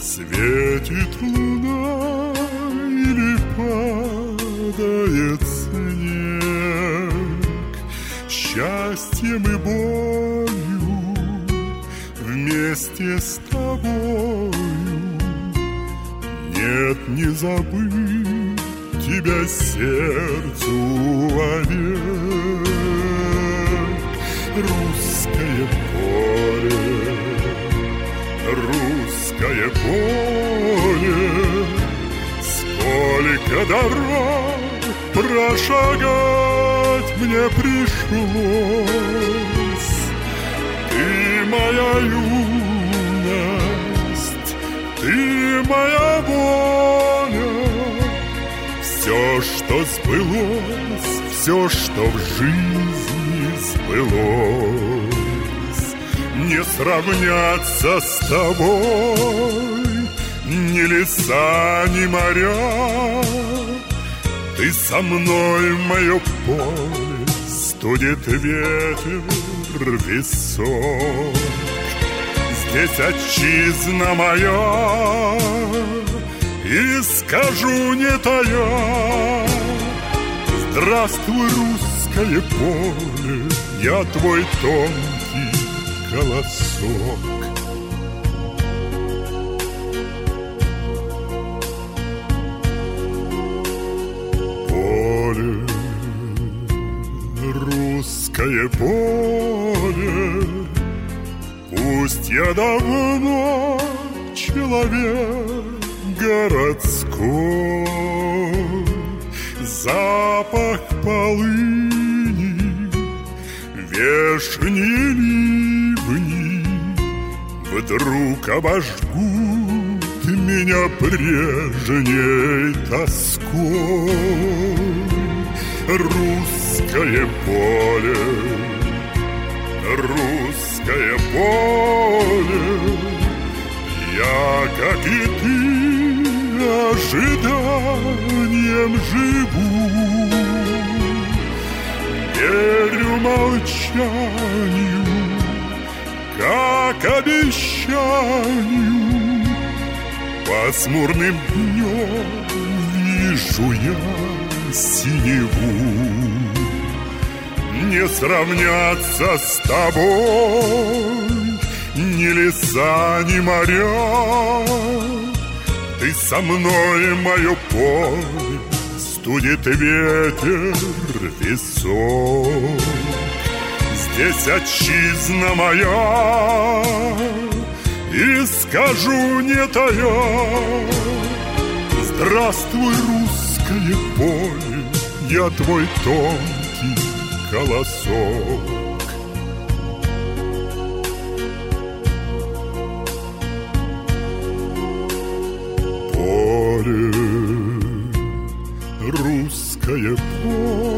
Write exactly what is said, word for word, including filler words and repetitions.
Светит луна или падает снег, счастьем и болью вместе с тобою. Нет, не забыть тебя сердцу вовек. Русское поле, русское поле, сколько дорог прошагать мне пришлось. Ты моя юность, ты моя воля, все, что сбылось, все, что в жизни сбылось. Не сравняться с тобой ни леса, ни моря. Ты со мной, мое поле, студит ветер висок. Здесь отчизна моя, и скажу не тая: здравствуй, русское поле, я твой тонкий голосок. Поле, русское поле, пусть я давно человек городской, запах полыни, вешние ливни вдруг обожгут меня прежней тоской. Русское поле, русское поле, я, как и ты, ожиданием живу. Верю молчанию, как обещанию. Пасмурным днем вижу я синеву. Не сравняться с тобой ни леса, ни моря. Ты со мной, мое поле, студит ветер висок. Здесь отчизна моя, и скажу не тая: здравствуй, русское поле, я твой тонкий голосок. Поле, русское поле,